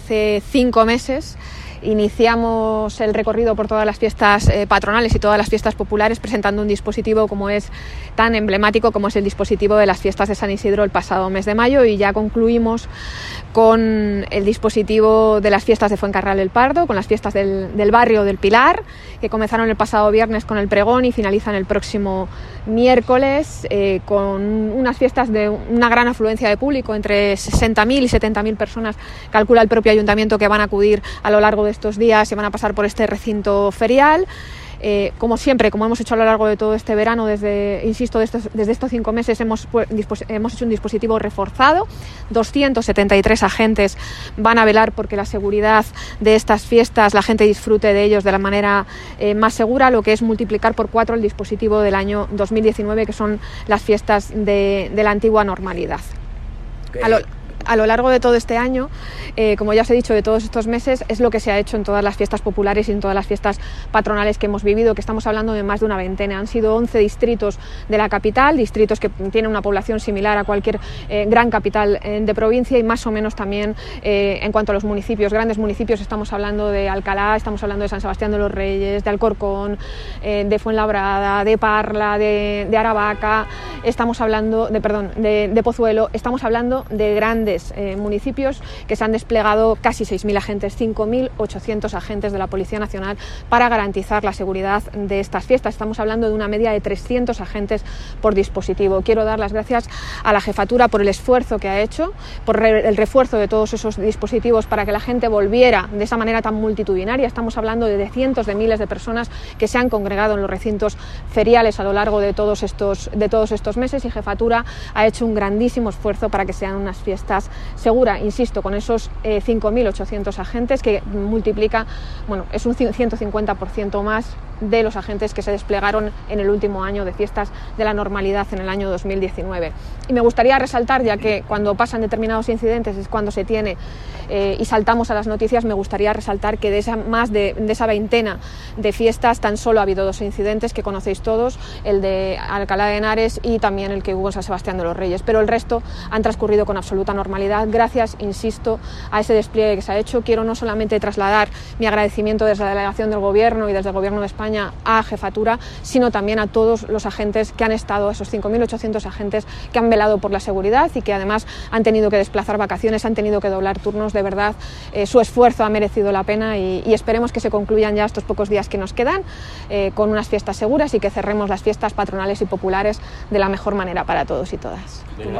hace 5 meses iniciamos el recorrido por todas las fiestas patronales y todas las fiestas populares presentando un dispositivo tan emblemático como es el dispositivo de las fiestas de San Isidro el pasado mes de mayo, y ya concluimos con el dispositivo de las fiestas de Fuencarral el Pardo, con las fiestas del barrio del Pilar, que comenzaron el pasado viernes con el pregón y finalizan el próximo miércoles con unas fiestas de una gran afluencia de público, entre 60.000 y 70.000 personas, calcula el propio ayuntamiento, que van a acudir a lo largo de estos días y van a pasar por este recinto ferial. Como siempre, como hemos hecho a lo largo de todo este verano, desde estos 5 meses hemos hecho un dispositivo reforzado. 273 agentes van a velar porque la seguridad de estas fiestas, la gente disfrute de ellos de la manera más segura, lo que es multiplicar por 4 el dispositivo del año 2019, que son las fiestas de la antigua normalidad. A lo largo de todo este año, como ya os he dicho, de todos estos meses, es lo que se ha hecho en todas las fiestas populares y en todas las fiestas patronales que hemos vivido, que estamos hablando de más de una veintena. Han sido 11 distritos de la capital, distritos que tienen una población similar a cualquier gran capital de provincia, y más o menos también en cuanto a los municipios, grandes municipios, estamos hablando de Alcalá, estamos hablando de San Sebastián de los Reyes, de Alcorcón, de Fuenlabrada, de Parla, de Aravaca, estamos hablando de Pozuelo, estamos hablando de grandes municipios que se han desplegado casi 6.000 agentes, 5.800 agentes de la Policía Nacional para garantizar la seguridad de estas fiestas. Estamos hablando de una media de 300 agentes por dispositivo. Quiero dar las gracias a la Jefatura por el esfuerzo que ha hecho, por el refuerzo de todos esos dispositivos para que la gente volviera de esa manera tan multitudinaria. Estamos hablando de cientos de miles de personas que se han congregado en los recintos feriales a lo largo de todos estos meses, y Jefatura ha hecho un grandísimo esfuerzo para que sean unas fiestas seguras, insisto, con esos 5.800 agentes, que multiplica, es un 150% más de los agentes que se desplegaron en el último año de fiestas de la normalidad en el año 2019. Y me gustaría resaltar, ya que cuando pasan determinados incidentes es cuando se tiene y saltamos a las noticias, me gustaría resaltar que de esa veintena de fiestas tan solo ha habido 2 incidentes que conocéis todos, el de Alcalá de Henares y también el que hubo en San Sebastián de los Reyes, pero el resto han transcurrido con absoluta normalidad gracias, insisto, a ese despliegue que se ha hecho. Quiero no solamente trasladar mi agradecimiento desde la delegación del Gobierno y desde el Gobierno de España a Jefatura, sino también a todos los agentes que han estado, esos 5.800 agentes que han velado por la seguridad y que además han tenido que desplazar vacaciones, han tenido que doblar turnos. De verdad, su esfuerzo ha merecido la pena y esperemos que se concluyan ya estos pocos días que nos quedan con unas fiestas seguras y que cerremos las fiestas patronales y populares de la mejor manera para todos y todas.